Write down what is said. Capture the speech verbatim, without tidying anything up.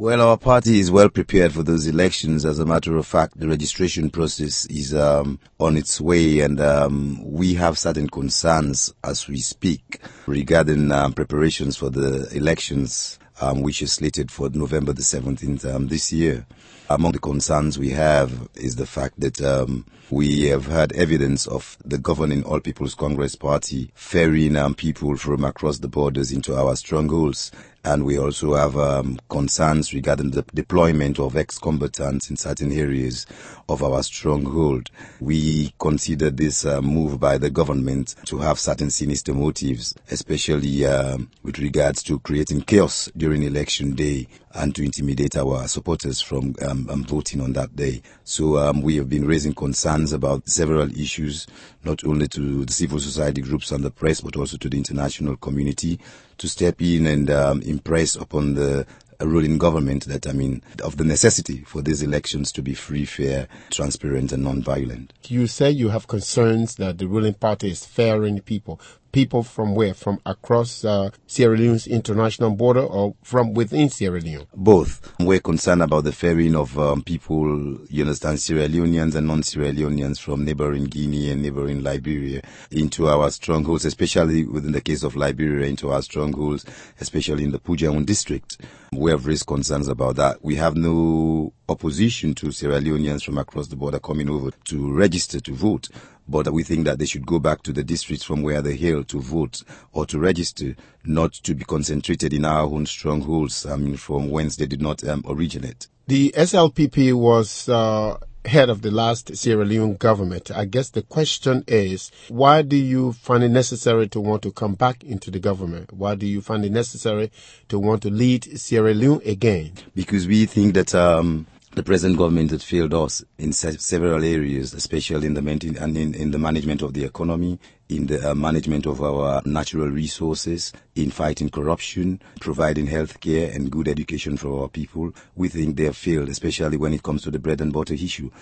Well, our party is well prepared for those elections. As a matter of fact, the registration process is um, on its way, and um, we have certain concerns as we speak regarding um, preparations for the elections, um, which is slated for November the seventeenth um, this year. Among the concerns we have is the fact that um, we have had evidence of the governing All People's Congress Party ferrying um, people from across the borders into our strongholds. And we also have um, concerns regarding the deployment of ex-combatants in certain areas of our stronghold. We consider this uh, move by the government to have certain sinister motives, especially um, with regards to creating chaos during election day and to intimidate our supporters from um, um, voting on that day. So um, we have been raising concerns about several issues, not only to the civil society groups and the press, but also to the international community to step in and um, impress upon the ruling government that, I mean, of the necessity for these elections to be free, fair, transparent, and non-violent. You say you have concerns that the ruling party is ferrying people. People from where? From across uh, Sierra Leone's international border or from within Sierra Leone? Both. We're concerned about the ferrying of um, people, you understand, Sierra Leoneans and non-Sierra Leoneans from neighboring Guinea and neighboring Liberia into our strongholds, especially within the case of Liberia, into our strongholds, especially in the Pujaun district. We have raised concerns about that. We have no opposition to Sierra Leoneans from across the border coming over to register to vote. But we think that they should go back to the districts from where they hail to vote or to register, not to be concentrated in our own strongholds, I mean, from whence they did not um, originate. The S L P P was uh, head of the last Sierra Leone government. I guess the question is, why do you find it necessary to want to come back into the government? Why do you find it necessary to want to lead Sierra Leone again? Because we think that um, the present government had failed us in se- several areas, especially in the maintain- and in, in the management of the economy, in the uh, management of our natural resources, in fighting corruption, providing health care and good education for our people. We think they have failed, especially when it comes to the bread and butter issue.